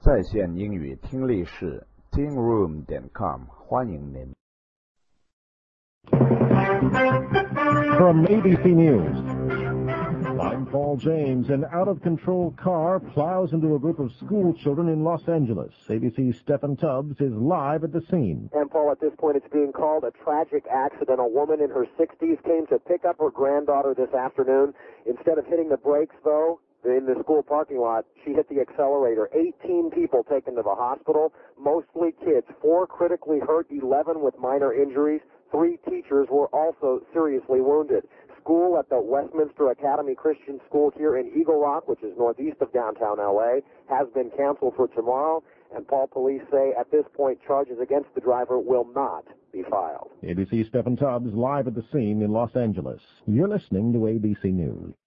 在线英语听力室 tingroom.com 欢迎您。 From ABC News, I'm Paul James. An out-of-control car plows into a group of school children in Los Angeles. ABC's Stephen Tubbs is live at the scene. And, Paul, at this point, it's being called a tragic accident. A woman in her 60s came to pick up her granddaughter this afternoon. Instead of hitting the brakes, though, in the school parking lot, she hit the accelerator. 18 people taken to the hospital, mostly kids. 4 critically hurt, 11 with minor injuries. 3 teachers were also seriously wounded. School at the Westminster Academy Christian School here in Eagle Rock, which is northeast of downtown L.A., has been canceled for tomorrow. And, Paul, police say at this point charges against the driver will not be filed. ABC's Stephen Tubbs live at the scene in Los Angeles. You're listening to ABC News.